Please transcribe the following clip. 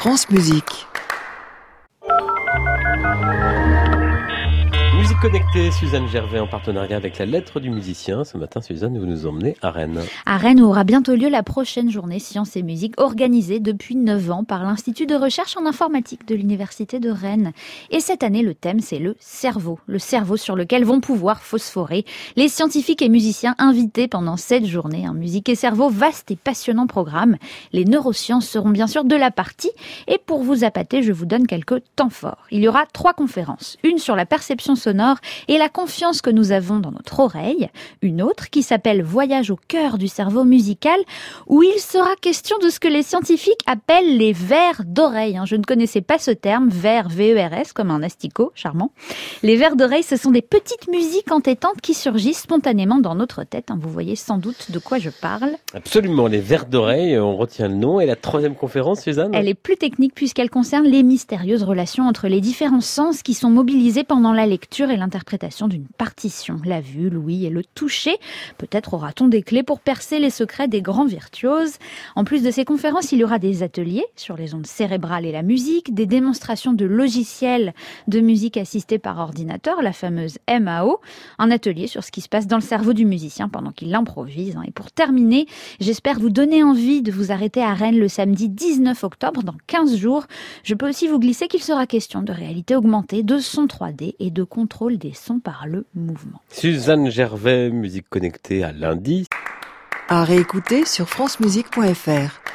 France Musique. Musique connectée, Suzanne Gervais en partenariat avec la Lettre du musicien. Ce matin, Suzanne, vous nous emmenez à Rennes. À Rennes, où aura bientôt lieu la prochaine journée Sciences et Musique, organisée depuis 9 ans par l'Institut de recherche en informatique de l'Université de Rennes. Et cette année, le thème, c'est le cerveau sur lequel vont pouvoir phosphorer les scientifiques et musiciens invités pendant cette journée. Musique et cerveau, vaste et passionnant programme. Les neurosciences seront bien sûr de la partie. Et pour vous appâter, je vous donne quelques temps forts. Il y aura 3 conférences. Une sur la perception sonore et la confiance que nous avons dans notre oreille. Une autre qui s'appelle Voyage au cœur du cerveau musical, où il sera question de ce que les scientifiques appellent les vers d'oreille. Je ne connaissais pas ce terme, vers, V-E-R-S, comme un asticot, charmant. Les vers d'oreille, ce sont des petites musiques entêtantes qui surgissent spontanément dans notre tête. Vous voyez sans doute de quoi je parle. Absolument, les vers d'oreille, on retient le nom. Et la 3e conférence, Suzanne ? Elle est plus technique puisqu'elle concerne les mystérieuses relations entre les différents sens qui sont mobilisés pendant la lecture et l'interprétation d'une partition. La vue, l'ouïe et le toucher. Peut-être aura-t-on des clés pour percer les secrets des grands virtuoses. En plus de ces conférences, il y aura des ateliers sur les ondes cérébrales et la musique, des démonstrations de logiciels de musique assistée par ordinateur, la fameuse MAO, un atelier sur ce qui se passe dans le cerveau du musicien pendant qu'il improvise. Et pour terminer, j'espère vous donner envie de vous arrêter à Rennes le samedi 19 octobre, dans 15 jours. Je peux aussi vous glisser qu'il sera question de réalité augmentée, de son 3D et de contrôle des sons par le mouvement. Suzanne Gervais, musique connectée à lundi. À réécouter sur francemusique.fr.